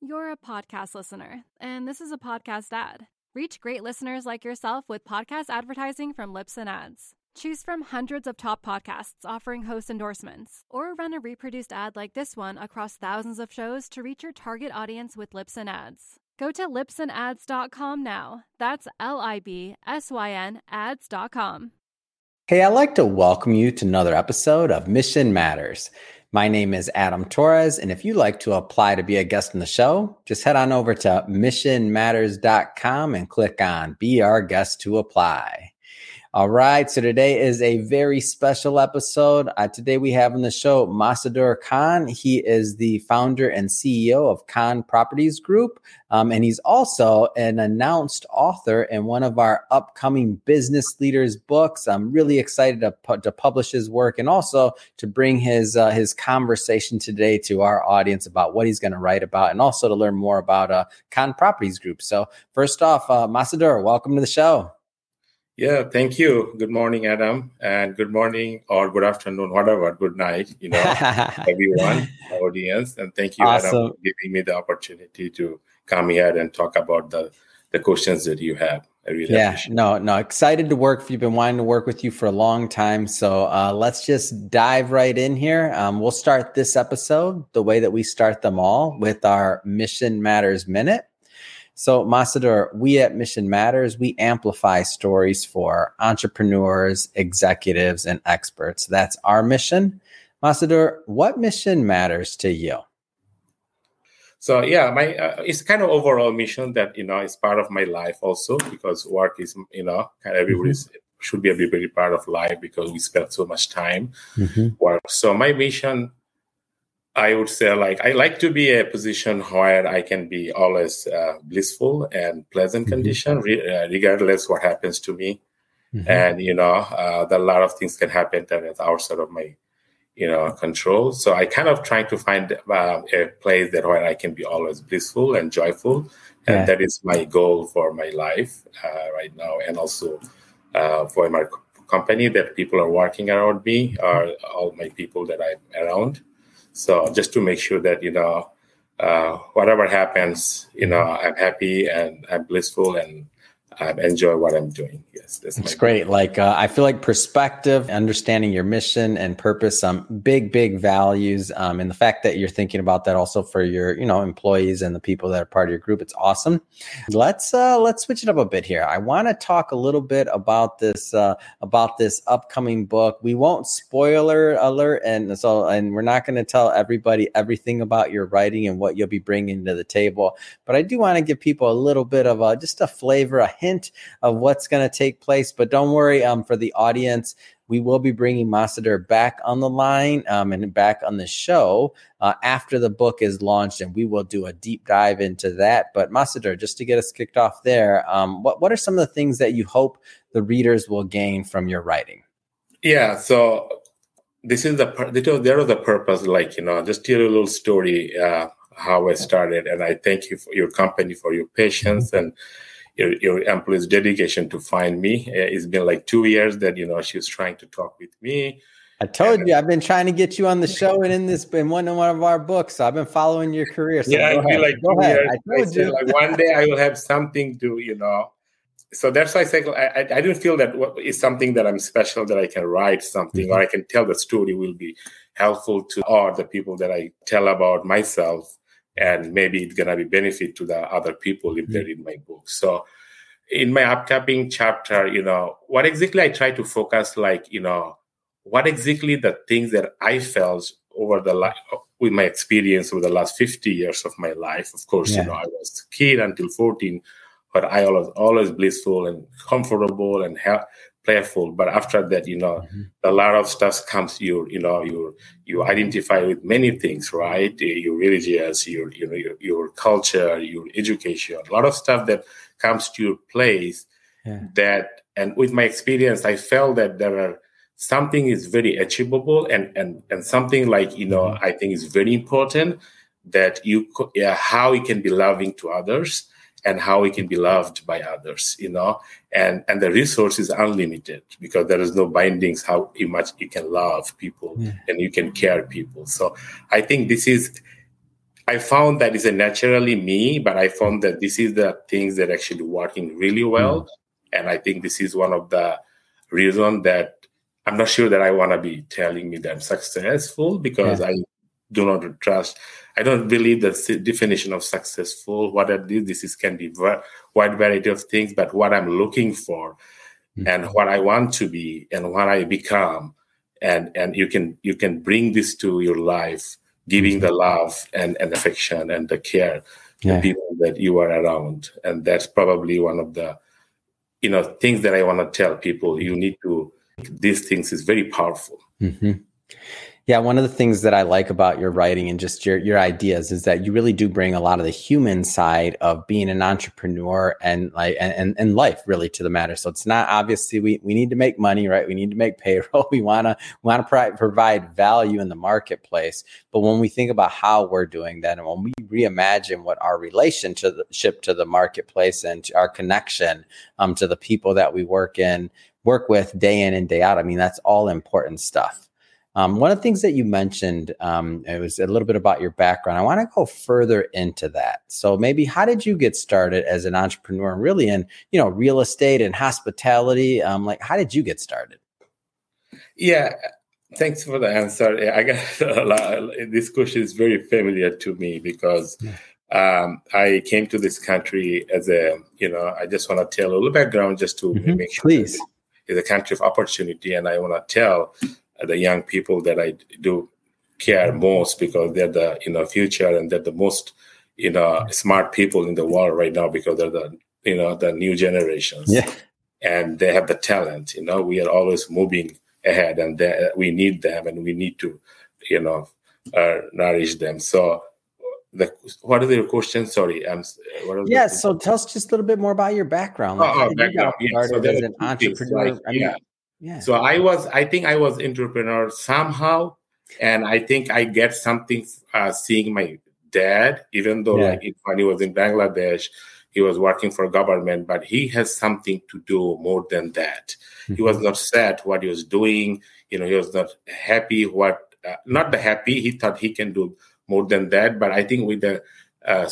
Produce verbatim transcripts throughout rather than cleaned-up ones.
You're a podcast listener, and this is a podcast ad. Reach great listeners like yourself with podcast advertising from Libsyn Ads. Choose from hundreds of top podcasts offering host endorsements, or run a reproduced ad like this one across thousands of shows to reach your target audience with Libsyn Ads. Go to libsyn ads dot com now. That's L I B S Y N ads dot com. Hey, I'd like to welcome you to another episode of Mission Matters. My name is Adam Torres, and if you'd like to apply to be a guest on the show, just head on over to mission matters dot com and click on Be Our Guest to apply. All right, so today is a very special episode. Uh, today we have on the show Massadur Khan. He is the founder and C E O of Khan Properties Group, um, and he's also an announced author in one of our upcoming business leaders books. I'm really excited to, pu- to publish his work and also to bring his uh, his conversation today to our audience about what he's going to write about, and also to learn more about uh, Khan Properties Group. So first off, uh, Massadur, welcome to the show. Yeah, thank you. Good morning, Adam, and good morning or good afternoon, whatever. Good night, you know, everyone, audience, and thank you, Awesome. Adam, for giving me the opportunity to come here and talk about the the questions that you have. I really yeah, appreciate it. no, no, excited to work. You've been wanting to work with you for a long time, so uh, let's just dive right in here. Um, we'll start this episode the way that we start them all, with our Mission Matters Minute. So, Massadur, we at Mission Matters, we amplify stories for entrepreneurs, executives, and experts. That's our mission. Massadur, what mission matters to you? So, yeah, my uh, it's kind of overall mission that, you know, is part of my life also, because work is, you know, kind of everybody's mm-hmm. should be a very part of life because we spend so much time mm-hmm. work. So my mission, I would say, like, I like to be a position where I can be always uh, blissful and pleasant mm-hmm. condition, re- uh, regardless what happens to me. Mm-hmm. And, you know, uh, that a lot of things can happen that is outside of my, you know, control. So I kind of try to find uh, a place that where I can be always blissful and joyful. And yeah. that is my goal for my life uh, right now. And also uh, for my company, that people are working around me, are all my people that I'm around. So just to make sure that, you know, uh, whatever happens, you know, I'm happy and I'm blissful and I enjoy what I'm doing. Yes, that's It's great. Goal. Like uh, I feel like perspective, understanding your mission and purpose, um, big, big values, um, and the fact that you're thinking about that also for your, you know, employees and the people that are part of your group. It's awesome. Let's uh, let's switch it up a bit here. I want to talk a little bit about this uh, about this upcoming book. We won't spoiler alert, and so and we're not going to tell everybody everything about your writing and what you'll be bringing to the table. But I do want to give people a little bit of a, just a flavor, a hint of what's going to take place. But don't worry, um, for the audience, we will be bringing Massadur back on the line um, and back on the show uh, after the book is launched, and we will do a deep dive into that. But Massadur, just to get us kicked off there, um, what, what are some of the things that you hope the readers will gain from your writing? Yeah, so this is the there is the purpose, like, you know, just tell a little story uh, how I started, and I thank you for your company for your patience mm-hmm. and Your, your employee's dedication to find me. It's been like two years that, you know, she was trying to talk with me. I told and, you, I've been trying to get you on the show and in this, in one, one of our books. So I've been following your career. So yeah, I feel like two ahead. years. I told I you. Like one day I will have something to, you know. So that's why I say, I, I didn't feel that it's something that I'm special, that I can write something mm-hmm. or I can tell the story will be helpful to all the people that I tell about myself. And maybe it's going to be benefit to the other people if mm-hmm. they read my book. So in my upcoming chapter, you know, what exactly I try to focus, like, you know, what exactly the things that I felt over the life with my experience over the last fifty years of my life. Of course, yeah. you know, I was a kid until fourteen, but I always, always blissful and comfortable and ha- playful. But after that, you know, mm-hmm. a lot of stuff comes, you, you know, you, you identify with many things, right? Your religious, your, you know, your, your culture, your education, a lot of stuff that comes to your place yeah. that, and with my experience, I felt that there are something is very achievable and, and, and something like, you know, mm-hmm. I think is very important that you, yeah, how you can be loving to others and how it can be loved by others, you know, and, and the resource is unlimited because there is no bindings how much you can love people yeah. and you can care people. So I think this is, I found that it's a naturally me, but I found that this is the things that actually working really well. Mm. And I think this is one of the reasons that I'm not sure that I want to be telling me that I'm successful, because yeah. I do not trust. I don't believe the definition of successful. What I did, this is can be a wide variety of things, but what I'm looking for mm-hmm. and what I want to be and what I become. And, and you can you can bring this to your life, giving mm-hmm. the love and, and affection and the care yeah. to people that you are around. And that's probably one of the, you know, things that I want to tell people. You need to, these things is very powerful. Mm-hmm. Yeah, one of the things that I like about your writing and just your your ideas is that you really do bring a lot of the human side of being an entrepreneur and like and and life really to the matter. So it's not obviously we we need to make money, right? We need to make payroll. We want to want to pro- provide value in the marketplace. But when we think about how we're doing that, and when we reimagine what our relationship to the marketplace and to our connection um, to the people that we work in work with day in and day out, I mean, that's all important stuff. Um, one of the things that you mentioned, um, it was a little bit about your background. I want to go further into that. So maybe how did you get started as an entrepreneur, really in, you know, real estate and hospitality? Um, like, how did you get started? Yeah, thanks for the answer. I got a lot, this question is very familiar to me because um, I came to this country as a, you know, I just want to tell a little background just to mm-hmm. make sure Please. It's a country of opportunity, and I want to tell the young people that I do care most because they're the, you know, future, and they're the most, you know, smart people in the world right now because they're the, you know, the new generations. Yeah. And they have the talent, you know, we are always moving ahead, and we need them, and we need to, you know, uh, nourish them. So the, what are your questions? Sorry. I'm, what are yeah. So tell us just a little bit more about your background. Like, oh, oh, background. Yeah. So as an entrepreneur. Like, I mean, yeah. Yeah. So I was, I think I was entrepreneur somehow, and I think I get something uh, seeing my dad, even though yeah. like when he was in Bangladesh, he was working for government, but he has something to do more than that. Mm-hmm. He was not sad what he was doing. You know, he was not happy what, uh, not the happy. He thought he can do more than that. But I think with the uh,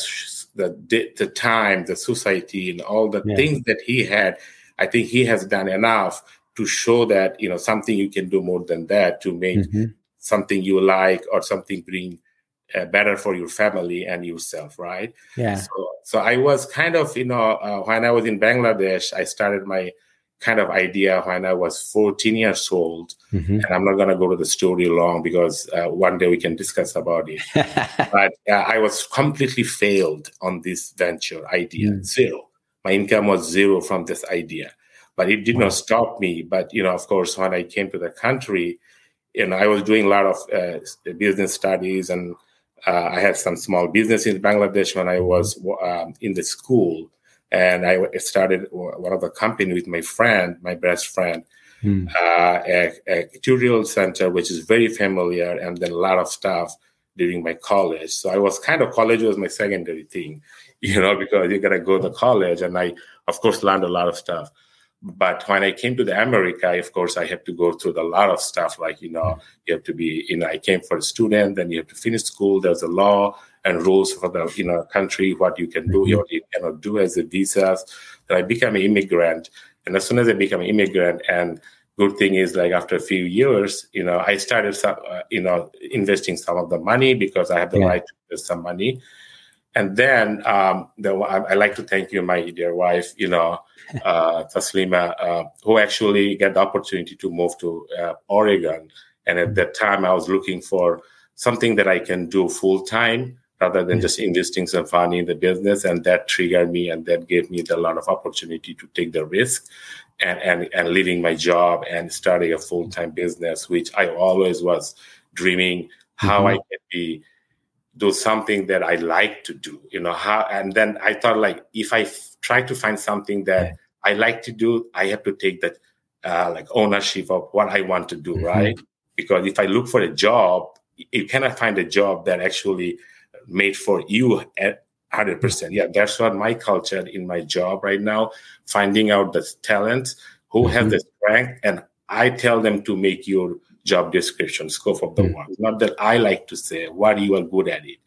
the the time, the society, and all the yeah. things that he had, I think he has done enough to show that, you know, something you can do more than that to make mm-hmm. something you like or something bring uh, better for your family and yourself, right? Yeah. So, so I was kind of, you know, uh, when I was in Bangladesh, I started my kind of idea when I was fourteen years old. Mm-hmm. And I'm not going to go to the story long because uh, one day we can discuss about it. But uh, I was completely failed on this venture idea, mm. zero. My income was zero from this idea. But it did not stop me. But, you know, of course, when I came to the country, you know, I was doing a lot of uh, business studies, and uh, I had some small business in Bangladesh when I was um, in the school. And I started one of the company with my friend, my best friend, mm. uh, a, a tutorial center, which is very familiar, and then a lot of stuff during my college. So I was kind of, college was my secondary thing, you know, because you got to go to college. And I, of course, learned a lot of stuff. But when I came to the America, of course, I had to go through a lot of stuff. Like, you know, you have to be, you know, I came for a student, then you have to finish school. There's a law and rules for the, you know, country, what you can do, what you cannot do as a visas. Then I became an immigrant. And as soon as I became an immigrant, and good thing is, like, after a few years, you know, I started, some, uh, you know, investing some of the money because I have the yeah. right to invest some money. And then um, the, I, I like to thank you, my dear wife, you know, uh, Taslima, uh, who actually got the opportunity to move to uh, Oregon. And at that time, I was looking for something that I can do full time rather than just investing some money in the business. And that triggered me, and that gave me a lot of opportunity to take the risk and, and, and leaving my job and starting a full-time business, which I always was dreaming how mm-hmm. I can be do something that I like to do, you know, how, and then I thought, like, if I f- try to find something that yeah. I like to do, I have to take that, uh, like, ownership of what I want to do, mm-hmm. right? Because if I look for a job, you cannot find a job that actually made for you at one hundred percent. Yeah, that's what my culture in my job right now, finding out the talent, who mm-hmm. has the strength, and I tell them to make your job description, scope of the mm-hmm. work. Not that I like to say what you are good at it.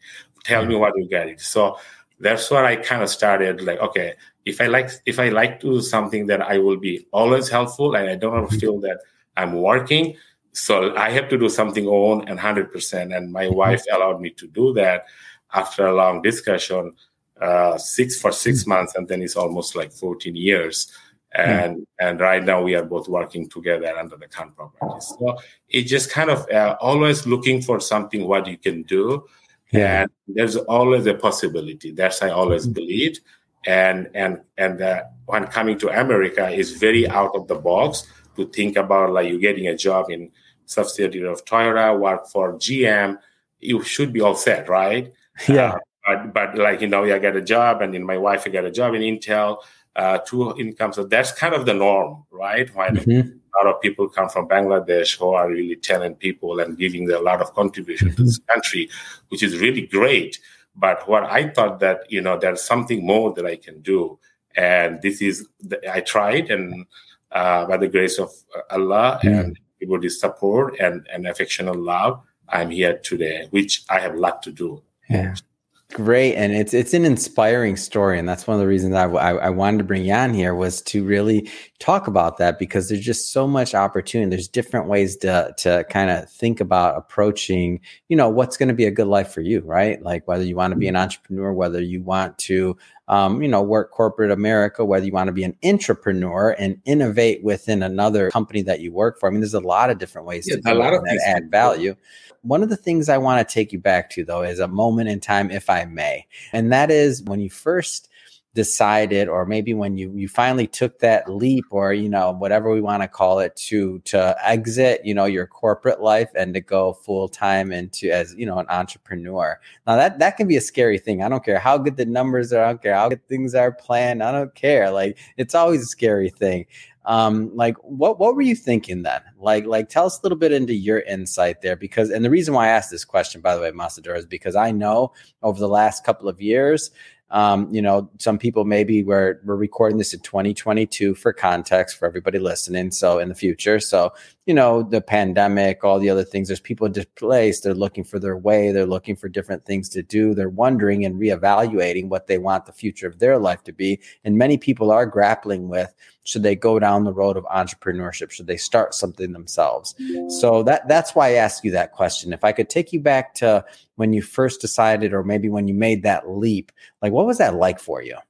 Tell yeah. me what you get it. So that's where I kind of started like, okay, if I like, if I like to do something that I will be always helpful and I don't mm-hmm. feel that I'm working. So I have to do something own and one hundred percent. And my mm-hmm. wife allowed me to do that after a long discussion, uh, six for six mm-hmm. months. And then it's almost like fourteen years. And mm-hmm. and right now we are both working together under the Khan Properties. So it's just kind of uh, always looking for something what you can do. Yeah. And there's always a possibility. That's I always mm-hmm. believed. And and and uh, when coming to America is very out of the box to think about like you getting a job in subsidiary of Toyota, work for G M, you should be all set, right? Yeah. Uh, but but like you know, I got a job, and then my wife got a job in Intel, uh, two incomes. So that's kind of the norm, right? When mm-hmm. a lot of people come from Bangladesh who are really talented people and giving a lot of contribution mm-hmm. to this country, which is really great. But what I thought that, you know, there's something more that I can do. And this is, I tried, and uh, by the grace of Allah mm. and everybody's support and, and affectionate love, I'm here today, which I have a lot to do. Yeah. Great. And it's it's an inspiring story. And that's one of the reasons I, I, I wanted to bring you on here was to really talk about that, because there's just so much opportunity. There's different ways to to kind of think about approaching, you know, what's going to be a good life for you, right? Like whether you want to be an entrepreneur, whether you want to, um, you know, work corporate America, whether you want to be an intrapreneur and innovate within another company that you work for. I mean, there's a lot of different ways yeah, to do it that add value. One of the things I want to take you back to, though, is a moment in time, if I may. And that is when you first decided, or maybe when you you finally took that leap, or, you know, whatever we want to call it, to to exit, you know, your corporate life and to go full time into as, you know, an entrepreneur. Now that that can be a scary thing. I don't care how good the numbers are. I don't care how good things are planned. I don't care. Like, it's always a scary thing. Um, like what, what were you thinking then? Like, like tell us a little bit into your insight there, because, and the reason why I asked this question, by the way, Masadur, is because I know over the last couple of years, um, you know, some people maybe we're, we're recording this in twenty twenty-two for context for everybody listening. So in the future, so, you know, the pandemic, all the other things, there's people displaced, they're looking for their way. They're looking for different things to do. They're wondering and reevaluating what they want the future of their life to be. And many people are grappling with, should they go down the road of entrepreneurship? Should they start something themselves? So that that's why I asked you that question. If I could take you back to when you first decided, or maybe when you made that leap, like what was that like for you?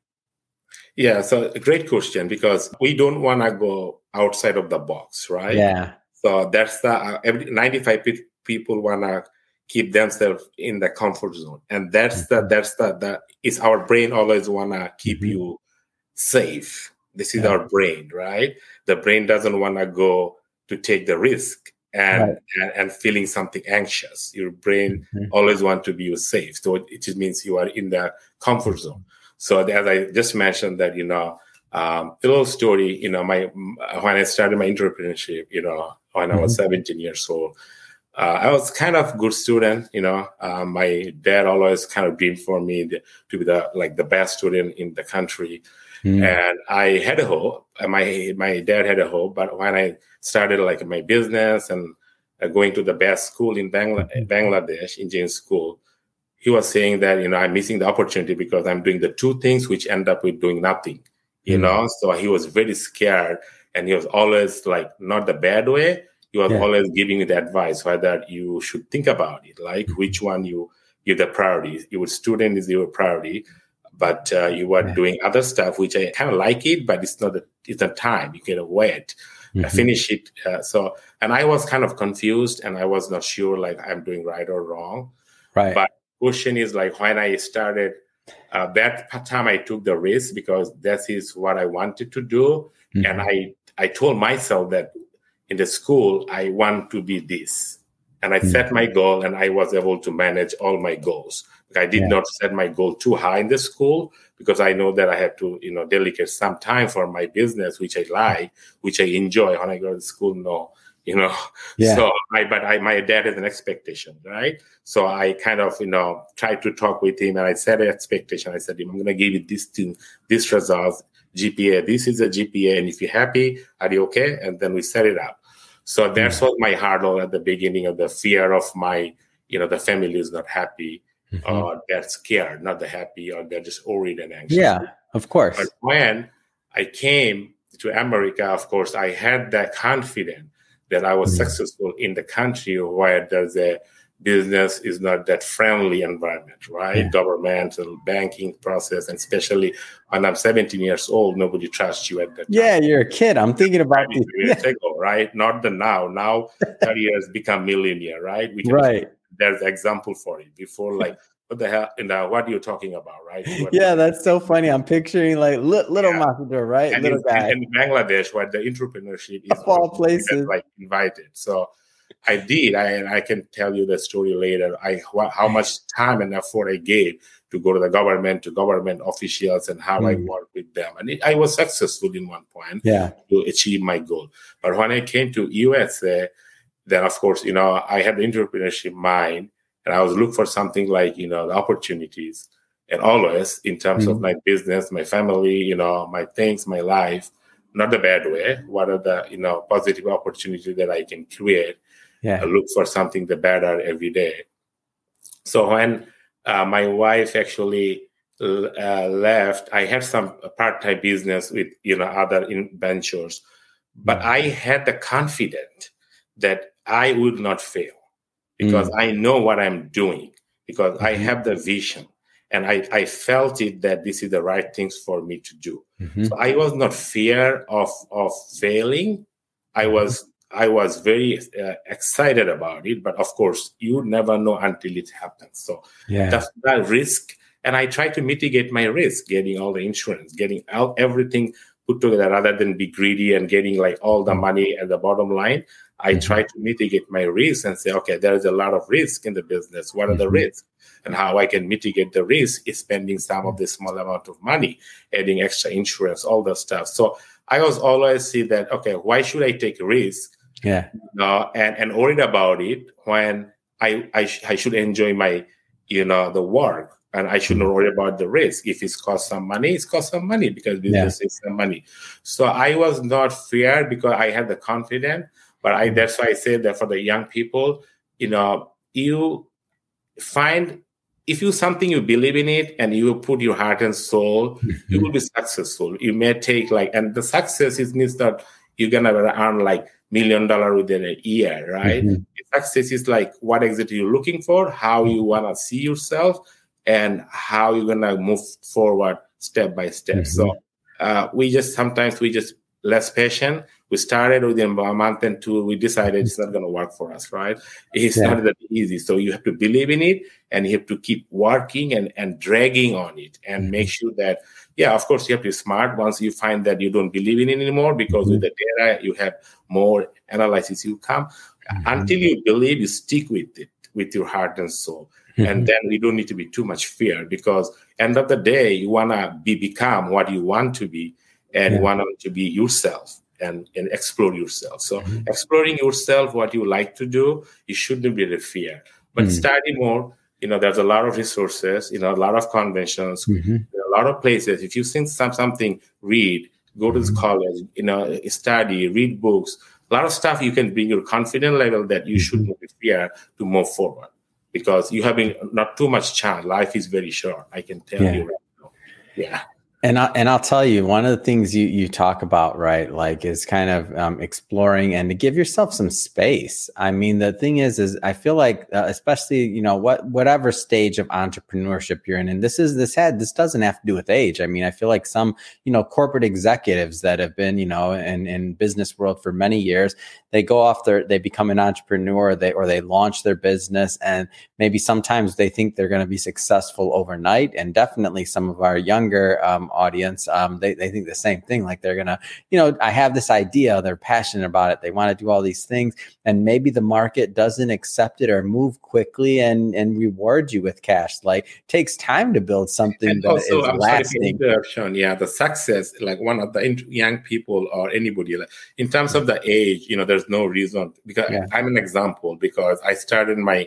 Yeah, so a great question, because we don't want to go outside of the box, right? Yeah. So that's the uh, every, ninety-five people want to keep themselves in the comfort zone, and that's the that's the the is our brain always want to keep mm-hmm. you safe. This is yeah. our brain, right? The brain doesn't want to go to take the risk and, right. and and feeling something anxious. Your brain mm-hmm. always want to be safe. So it just means you are in the comfort zone. So as I just mentioned that, you know, um, a little story, you know, my when I started my entrepreneurship, you know, when mm-hmm. I was seventeen years old, uh, I was kind of good student, you know. Uh, my dad always kind of dreamed for me to be the like the best student in the country. Mm. And I had a hope. My my dad had a hope, but when I started like my business and uh, going to the best school in Bangla- mm-hmm. Bangladesh, Indian school, he was saying that, you know, I'm missing the opportunity because I'm doing the two things which end up with doing nothing, you mm. know. So he was very scared, and he was always like, not the bad way. He was yeah. always giving me the advice whether you should think about it, like mm-hmm. which one you give the priority. Your student is your priority. But uh, you were yeah. doing other stuff, which I kind of like it, but it's not, a, it's a time. You can wait, mm-hmm. uh, finish it. Uh, so, and I was kind of confused, and I was not sure, like, I'm doing right or wrong. Right. But question is, like, when I started, uh, that time I took the risk because that is what I wanted to do. Mm-hmm. And I, I told myself that in the school, I want to be this. And I mm-hmm. set my goal, and I was able to manage all my goals. I did yeah. not set my goal too high in the school, because I know that I have to, you know, dedicate some time for my business, which I like, which I enjoy. When I go to school, no, you know. Yeah. So I, but I, my dad has an expectation, right? So I kind of, you know, tried to talk with him, and I set an expectation. I said, I'm going to give you this thing, this results, G P A. This is a G P A, and if you're happy, are you okay? And then we set it up. So that's mm-hmm. what my hurdle at the beginning of the fear of my, you know, the family is not happy. mm-hmm. or they're scared, not the happy, or they're just worried and anxious. Yeah, of course. But when I came to America, of course, I had that confidence that I was mm-hmm. successful in the country where there's a business is not that friendly environment, right? Yeah. Governmental banking process, and especially when I'm seventeen years old, nobody trusts you at that time. Yeah, you're a kid. I'm thinking about thirty years yeah. ago, right? Not the now. Now, thirty years become millionaire, right? We can, right. There's an example for it. Before, like, what the hell? And uh, what are you talking about, right? What yeah, that's so funny. I'm picturing like li- little yeah. Mahadur, right? And little in, guy. in Bangladesh, where the entrepreneurship is of all places, like invited. So I did, I, and I can tell you the story later. I how much time and effort I gave to go to the government, to government officials, and how mm. I worked with them. And it, I was successful in one point yeah. to achieve my goal. But when I came to U S A, then of course, you know, I had the entrepreneurship mind, and I was looking for something like, you know, the opportunities, and always in terms mm. of my business, my family, you know, my things, my life, not the bad way. What are the, you know, positive opportunities that I can create? Yeah. I look for something the better every day. So when uh, my wife actually uh, left, I had some part-time business with, you know, other in ventures, but mm. I had the confidence that I would not fail because mm. I know what I'm doing, because mm-hmm. I have the vision, and I, I felt it that this is the right things for me to do. Mm-hmm. So I was not fear of of failing. I was I was very uh, excited about it, but of course, you never know until it happens. So yeah. that's that risk. And I try to mitigate my risk, getting all the insurance, getting out everything put together rather than be greedy and getting like all the money at the bottom line. I mm-hmm. try to mitigate my risk and say, okay, there is a lot of risk in the business. What are mm-hmm. the risks? And how I can mitigate the risk is spending some of the small amount of money, adding extra insurance, all that stuff. So I was always see that, okay, why should I take a risk? Yeah. Uh, and, and worried about it when I, I, sh- I should enjoy my, you know, the work, and I shouldn't worry about the risk. If it's cost some money, it's cost some money because business yeah. is some money. So I was not feared because I had the confidence, but I, that's why I said that for the young people, you know, you find, if you something you believe in it and you put your heart and soul, mm-hmm. you will be successful. You may take like, and the success is means that you're gonna earn like million dollar within a year, right? Mm-hmm. Success is like what exactly you're looking for, how you wanna see yourself, and how you're gonna move forward step by step. Mm-hmm. So uh, we just sometimes we just less patient. We started within a month and two, we decided it's not going to work for us, right? It's yeah. not that easy. So you have to believe in it, and you have to keep working and, and dragging on it, and mm-hmm. make sure that, yeah, of course, you have to be smart once you find that you don't believe in it anymore, because mm-hmm. with the data, you have more analysis you come. Mm-hmm. Until you believe, you stick with it, with your heart and soul. Mm-hmm. And then we don't need to be too much fear, because end of the day, you want to be become what you want to be, and yeah. you want to be yourself. And, and explore yourself. So mm-hmm. exploring yourself, what you like to do, you shouldn't be a fear. But mm-hmm. study more. You know, there's a lot of resources, you know, a lot of conventions, mm-hmm. a lot of places. If you think some, something, read, go to mm-hmm. college, you know, study, read books. A lot of stuff you can bring your confidence level that you mm-hmm. shouldn't be fear to move forward, because you have been not too much chance. Life is very short. I can tell yeah. you right now. Yeah. And I, and I'll tell you, one of the things you, you talk about, right, like is kind of um, exploring and to give yourself some space. I mean, the thing is, is I feel like, uh, especially, you know, what, whatever stage of entrepreneurship you're in, and this is, this had, this doesn't have to do with age. I mean, I feel like some, you know, corporate executives that have been, you know, in, in business world for many years, they go off their, they become an entrepreneur, they, or they launch their business, and maybe sometimes they think they're going to be successful overnight. And definitely some of our younger, um, audience, um, they, they think the same thing. Like they're going to, you know, I have this idea, they're passionate about it, they want to do all these things, and maybe the market doesn't accept it or move quickly and, and reward you with cash. Like it takes time to build something and that also, is I'm lasting. Sorry, yeah, the success, like one of the young people or anybody, like in terms of the age, you know, there's no reason, because yeah. I'm an example, because I started my,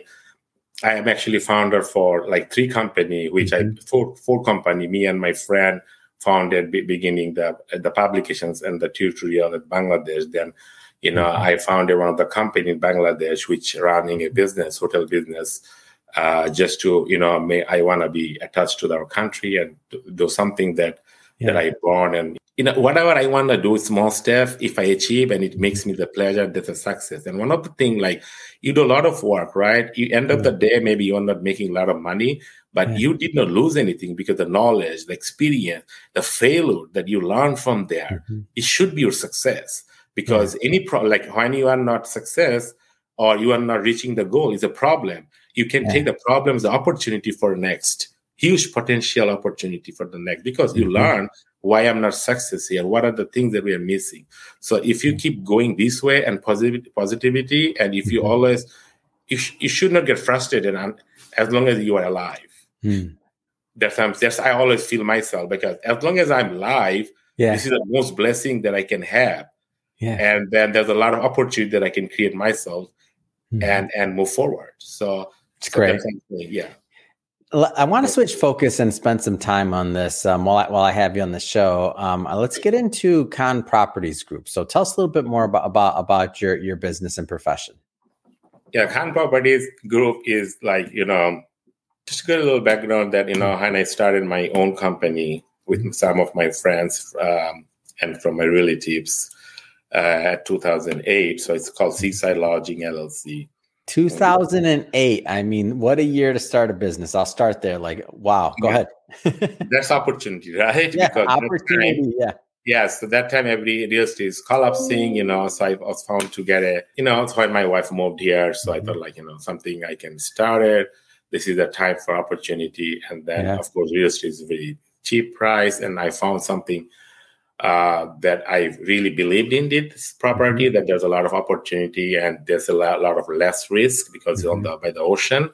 I am actually founder for like three company, which mm-hmm. I, four, four company, me and my friend founded beginning the the publications and the tutorial in Bangladesh. Then, you know, mm-hmm. I founded one of the company in Bangladesh, which running a business, hotel business. uh, just to, you know, may, I want to be attached to our country and do something that, yeah. that I born. And, you know, whatever I want to do, small stuff, if I achieve and it makes me the pleasure, that's a success. And one of the things, like, you do a lot of work, right? You end of the day, maybe you're not making a lot of money, but yeah. you did not lose anything because the knowledge, the experience, the failure that you learn from there, mm-hmm. it should be your success. Because yeah. any problem, like when you are not success or you are not reaching the goal, is a problem. You can yeah. take the problem as an opportunity for next, huge potential opportunity for the next, because you mm-hmm. learn why I'm not success here. What are the things that we are missing? So if you keep going this way and positivity, positivity, and if you mm-hmm. always, you, sh- you should not get frustrated and, as long as you are alive. Mm. That's, that's I always feel myself, because as long as I'm alive, yeah. this is the most blessing that I can have. Yeah. And then there's a lot of opportunity that I can create myself mm-hmm. and, and move forward. So it's so great. Yeah. I want to switch focus and spend some time on this um, while, I, while I have you on the show. Um, let's get into Khan Properties Group. So tell us a little bit more about, about, about your, your business and profession. Yeah, Khan Properties Group is like, you know, just to get a little background that, you know, when I started my own company with some of my friends um, and from my relatives uh, at two thousand eight. So it's called Seaside Lodging L L C. two thousand eight. I mean, what a year to start a business. I'll start there. Like, wow. Go yeah. ahead. That's opportunity, right? Yeah, because opportunity. Time, yeah. Yeah. So that time, every real estate is collapsing, you know. So I was found to get a, you know, that's why my wife moved here. So mm-hmm. I thought, like, you know, something I can start it. This is the time for opportunity. And then, yeah. of course, real estate is a very cheap price. And I found something uh, that I really believed in this property, mm-hmm. that there's a lot of opportunity and there's a lot, lot of less risk because mm-hmm. it's on the, by the ocean.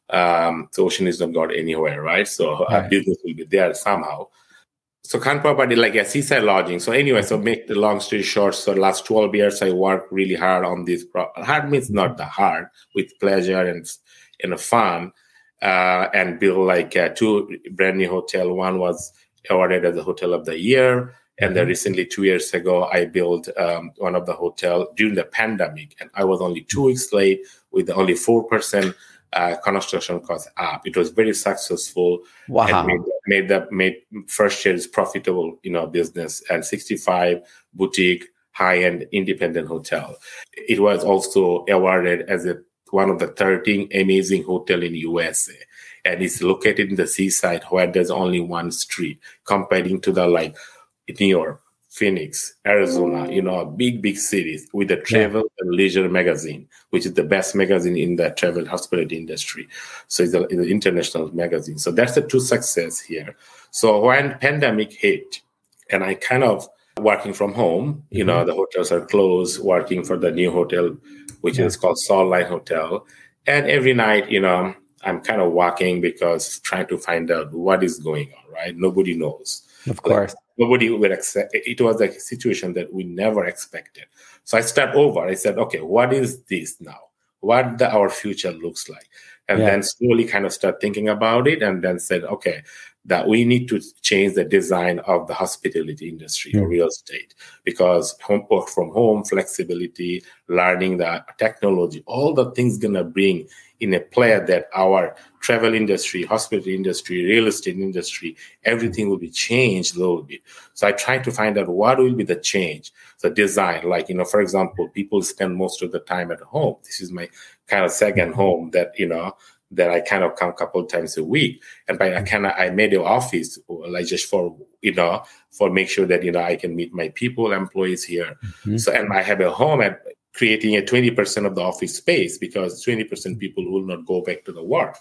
Um, the ocean is not going anywhere, right? So right. our business will be there somehow. So Khan Property, like a seaside lodging. So anyway, so make the long story short, so last twelve years, I worked really hard on this. Pro- hard means not the hard, with pleasure and, and fun. Uh, and build like uh, two brand new hotel. One was awarded as the Hotel of the Year. And then recently, two years ago, I built um, one of the hotel during the pandemic. And I was only two weeks late with only four percent uh, construction cost up. It was very successful. Wow. And made, made the made first year's profitable, you know, business, and sixty-five boutique high-end independent hotel. It was also awarded as a one of the thirteen amazing hotel in U S A. And it's located in the seaside where there's only one street, comparing to the like New York, Phoenix, Arizona, you know, big, big cities with the travel yeah. and leisure magazine, which is the best magazine in the travel hospitality industry. So it's an international magazine. So that's the true success here. So when pandemic hit and I kind of working from home, you mm-hmm. know, the hotels are closed, working for the new hotel, which yeah. is called Salt Line Hotel. And every night, you know, I'm kind of walking because trying to find out what is going on, right? Nobody knows. Of course. Like, nobody would accept. It was like a situation that we never expected. So I start over. I said, okay, what is this now? What the, our future looks like? And yeah. then slowly kind of start thinking about it, and then said, okay, that we need to change the design of the hospitality industry mm. or real estate, because home work from home, flexibility, learning the technology, all the things gonna bring in a play that our travel industry, hospitality industry, real estate industry, everything will be changed a little bit. So I tried to find out what will be the change, the design. Like, you know, for example, people spend most of the time at home. This is my kind of second home that, you know, that I kind of come a couple of times a week. And by I kind of, I made an office like just for, you know, for make sure that, you know, I can meet my people, employees here. Mm-hmm. So, and I have a home at creating a twenty percent of the office space, because twenty percent people will not go back to the work.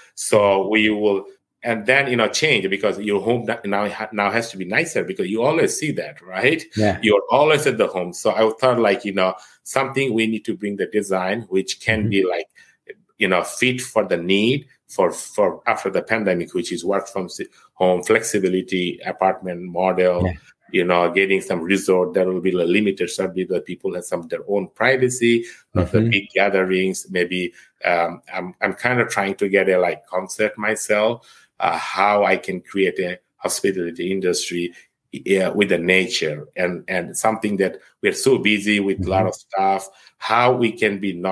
So we will, and then, you know, change, because your home now, now has to be nicer, because you always see that, right? Yeah. You're always at the home. So I thought, like, you know, something we need to bring the design, which can mm-hmm. be like, you know, fit for the need for, for after the pandemic, which is work from home, flexibility, apartment model, yeah. you know, getting some resort that will be limited, certainly that people have some of their own privacy, not mm-hmm. the big gatherings. Maybe um, I'm I'm kind of trying to get a like concept myself, uh, how I can create a hospitality industry yeah, with the nature, and, and something that we're so busy with mm-hmm. a lot of stuff, how we can be not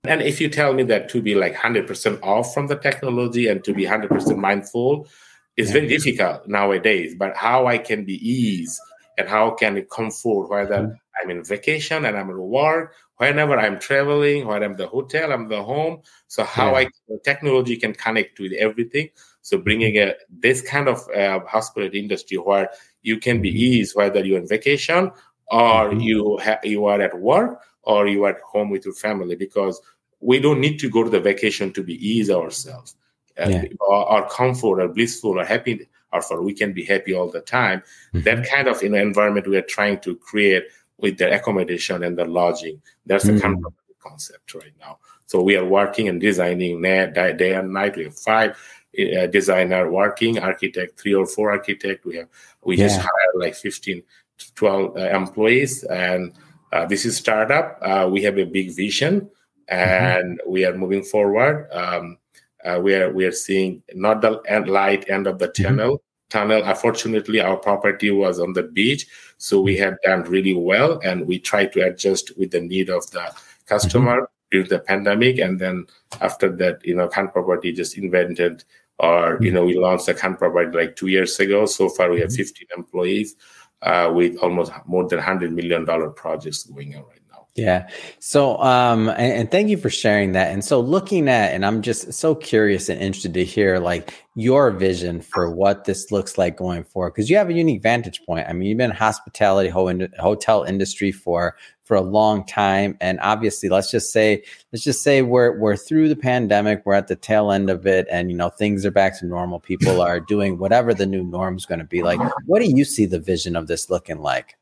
And if you tell me that to be like one hundred percent off from the technology and to be one hundred percent mindful, it's yeah. very difficult nowadays. But how I can be ease and how can it comfort, whether mm-hmm. I'm in vacation and I'm at work, whenever I'm traveling, whether I'm at the hotel, I'm at the home. So how yeah. I technology can connect with everything. So bringing a this kind of uh, hospitality industry where you can be ease, whether you're on vacation or mm-hmm. you ha- you are at work or you are at home with your family, because we don't need to go to the vacation to be ease ourselves, uh, yeah. or, or comfort or blissful or happy, or for we can be happy all the time. Mm-hmm. That kind of you know, environment we are trying to create with the accommodation and the lodging. That's mm-hmm. the kind of concept right now. So we are working and designing day and night. We have five uh, designer working, architect, three or four architect. We have we yeah. just hired like fifteen, twelve uh, employees, and uh, this is startup. Uh, we have a big vision. And mm-hmm. we are moving forward. Um, uh, we are we are seeing not the end, light end of the tunnel. Mm-hmm. Tunnel. Unfortunately, our property was on the beach, so we have done really well, and we try to adjust with the need of the customer mm-hmm. during the pandemic. And then after that, you know, Khan Property just invented, or mm-hmm. you know, we launched the Khan Property like two years ago. So far, we have mm-hmm. fifteen employees uh, with almost more than one hundred million dollars projects going on right now. Yeah. So, um, and, and thank you for sharing that. And so looking at, and I'm just so curious and interested to hear like your vision for what this looks like going forward, because you have a unique vantage point. I mean, you've been in hospitality, hotel industry for, for a long time. And obviously, let's just say, let's just say we're, we're through the pandemic, we're at the tail end of it, and, you know, things are back to normal. People are doing whatever the new norm is going to be like. What do you see the vision of this looking like?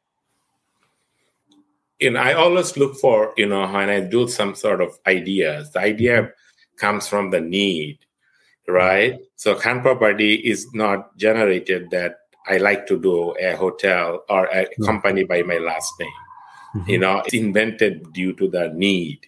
And I always look for, you know, when I do some sort of ideas, the idea comes from the need, right? So Khan Property is not generated that I like to do a hotel or a mm-hmm. company by my last name. Mm-hmm. You know, it's invented due to the need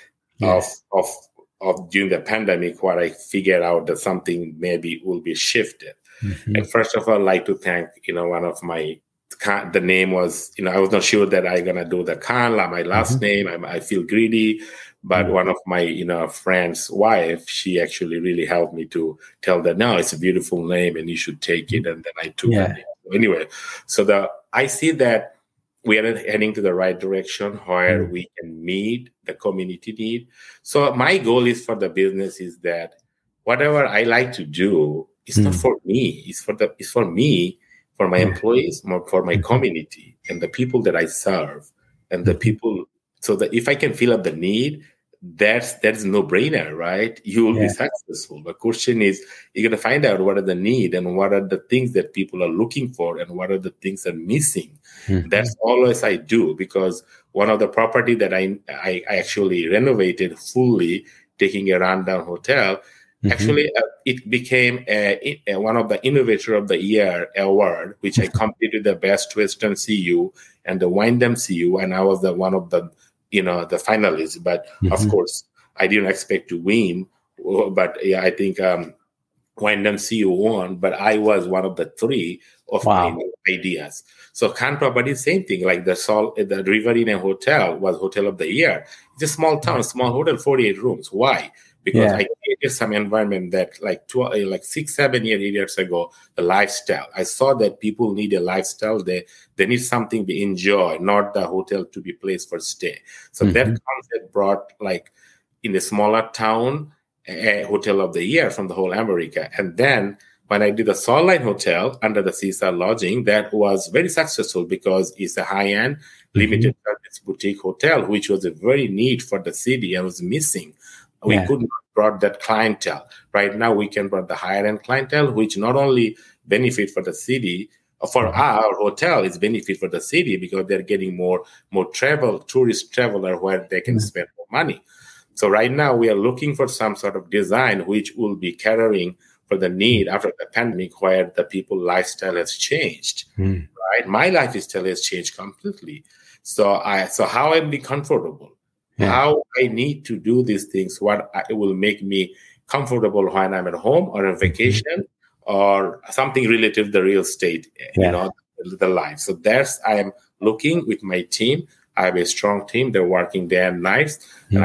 yes. of, of, of during the pandemic where I figured out that something maybe will be shifted. Mm-hmm. And first of all, I'd like to thank, you know, one of my the name was, you know, I was not sure that I'm going to do the Khan, my last mm-hmm. name. I, I feel greedy. But mm-hmm. one of my, you know, friend's wife, she actually really helped me to tell that, no, it's a beautiful name and you should take it. And then I took yeah. it. So anyway, so the I see that we are heading to the right direction where mm-hmm. we can meet the community need. So my goal is for the business is that whatever I like to do, it's mm-hmm. not for me. It's for the, it's for me. For my employees, for my community, and the people that I serve, and the people, so that if I can fill up the need, that's that's no brainer, right? You will yeah. be successful. The question is, you're going to find out what are the need and what are the things that people are looking for, and what are the things that are missing. Mm-hmm. That's always I do, because one of the property that I I, I actually renovated fully, taking a rundown hotel. Mm-hmm. Actually, uh, it became a, a, one of the Innovator of the Year award, which I competed the Best Western C U and the Wyndham C U, and I was the one of the, you know, the finalists. But mm-hmm. of course, I didn't expect to win. But yeah, I think um, Wyndham C U won, but I was one of the three of wow. my ideas. So Khan Property, same thing. Like the Sol, the Riverina Hotel was Hotel of the Year. It's a small town, small hotel, forty-eight rooms. Why? Because yeah. I created some environment that like two, like six, seven years ago, the lifestyle. I saw that people need a lifestyle. They they need something to enjoy, not the hotel to be place for stay. So mm-hmm. that concept brought like in a smaller town, a hotel of the year from the whole America. And then when I did the Sol Line Hotel under the Caesar Lodging, that was very successful because it's a high-end, limited mm-hmm. service boutique hotel, which was a very need for the city and was missing. We yeah. couldn't brought that clientele. Right now, we can brought the higher end clientele, which not only benefit for the city, for mm-hmm. our hotel, it's benefit for the city because they're getting more more travel, tourist traveler where they can mm-hmm. spend more money. So right now, we are looking for some sort of design which will be catering for the need after the pandemic, where the people lifestyle has changed. Mm-hmm. Right, my lifestyle has changed completely. So I so how am I comfortable? Yeah. How I need to do these things, what I, will make me comfortable when I'm at home or on vacation mm-hmm. or something related to the real estate, yeah. you know, the, the life. So that's, I am looking with my team. I have a strong team. They're working day and night. Mm-hmm. And I think with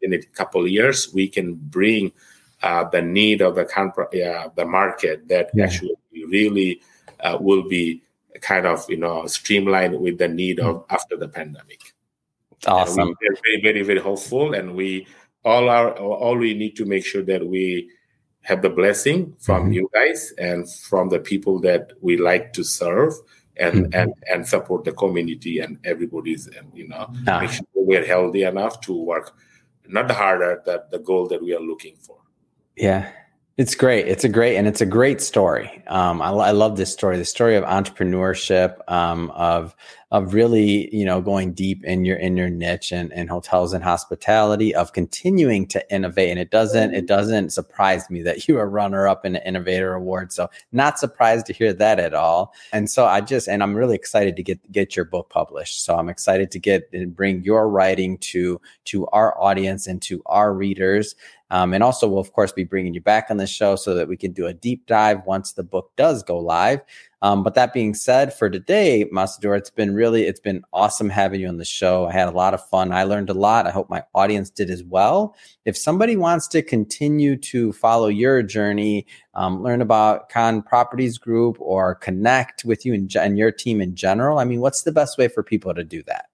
in a couple of years, we can bring uh, the need of the comp- uh, the market that yeah. actually really uh, will be kind of, you know, streamlined with the need of mm. after the pandemic. Awesome. And we are very, very, very hopeful, and we all are all we need to make sure that we have the blessing from mm-hmm. you guys and from the people that we like to serve and mm-hmm. and and support the community and everybody's, and you know, ah. make sure we're healthy enough to work not harder that the goal that we are looking for. Yeah. It's great. It's a great, and it's a great story. Um, I, I love this story, the story of entrepreneurship, um, of, of really, you know, going deep in your, in your niche and, and hotels and hospitality, of continuing to innovate. And it doesn't, it doesn't surprise me that you are runner up in the Innovator Award. So not surprised to hear that at all. And so I just, and I'm really excited to get, get your book published. So I'm excited to get and bring your writing to, to our audience and to our readers. Um, and also, we'll, of course, be bringing you back on the show so that we can do a deep dive once the book does go live. Um, but that being said, for today, Masadur, it's been really, it's been awesome having you on the show. I had a lot of fun. I learned a lot. I hope my audience did as well. If somebody wants to continue to follow your journey, um, learn about Khan Properties Group, or connect with you and, and your team in general, I mean, what's the best way for people to do that?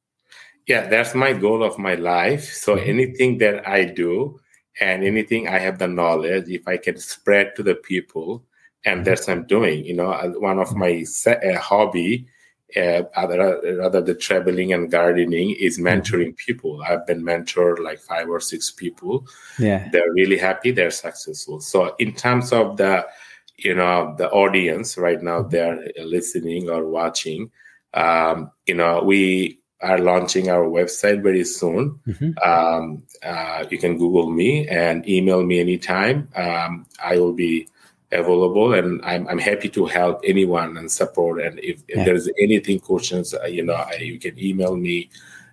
Yeah, that's my goal of my life. So mm-hmm. anything that I do, and anything I have the knowledge, if I can spread to the people, and that's what I'm doing. You know, one of my uh, hobby, uh, other rather than traveling and gardening, is mentoring people. I've been mentored like five or six people. Yeah, they're really happy. They're successful. So in terms of the, you know, the audience right now, they're listening or watching. Um, you know, we are launching our website very soon. Mm-hmm. Um, uh, you can Google me and email me anytime. Um, I will be available, and I'm, I'm happy to help anyone and support. And if, if yeah. there's anything, questions, uh, you know, I, you can email me,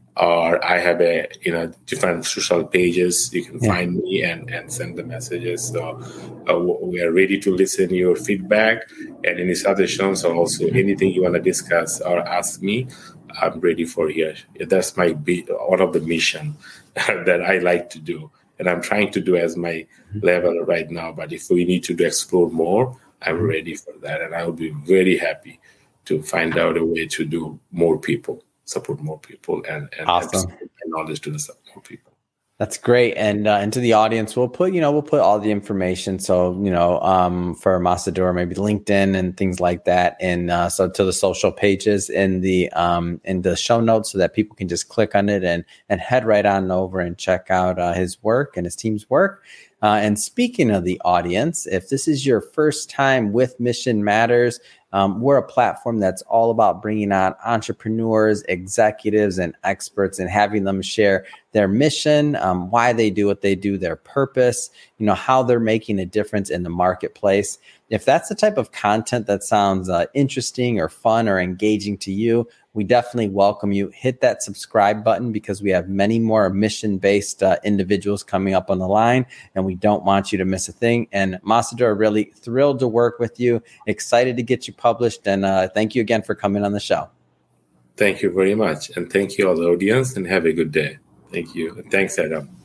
or I have a, you know, different social pages. You can yeah. find me and, and send the messages. So uh, we are ready to listen to your feedback and any suggestions, or also anything you want to discuss or ask me. I'm ready for here. That's my be one of the mission that I like to do, and I'm trying to do as my level right now. But if we need to do explore more, I'm ready for that, and I will be very happy to find out a way to do more people, support more people, and and, awesome. and knowledge to the more people. That's great. And uh, and to the audience, we'll put, you know, we'll put all the information. So, you know, um, for Masadur, maybe LinkedIn and things like that. And uh, so to the social pages in the um, in the show notes, so that people can just click on it and and head right on over and check out uh, his work and his team's work. Uh, and speaking of the audience, if this is your first time with Mission Matters, um, we're a platform that's all about bringing on entrepreneurs, executives, and experts, and having them share their mission, um, why they do what they do, their purpose, you know, how they're making a difference in the marketplace. If that's the type of content that sounds uh, interesting or fun or engaging to you, we definitely welcome you. Hit that subscribe button, because we have many more mission-based uh, individuals coming up on the line, and we don't want you to miss a thing. And Masadur, really thrilled to work with you, excited to get you published, and uh, thank you again for coming on the show. Thank you very much, and thank you all the audience, and have a good day. Thank you. And thanks, Adam.